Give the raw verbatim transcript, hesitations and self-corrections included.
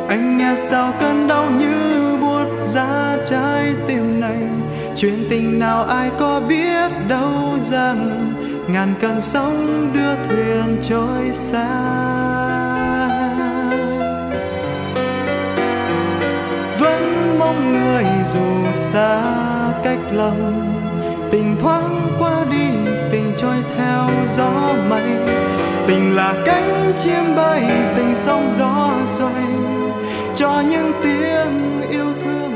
Anh nghe sao cơn đau như buốt giá trái tim này. Chuyện tình nào ai có biết đâu rằng ngàn cơn sóng đưa thuyền trôi xa. Vẫn mong người dù xa cách lòng, tình thoáng qua đi, tình trôi theo gió mây. Tình là cánh chim bay, tình sóng gió xoay cho những tiếng yêu thương.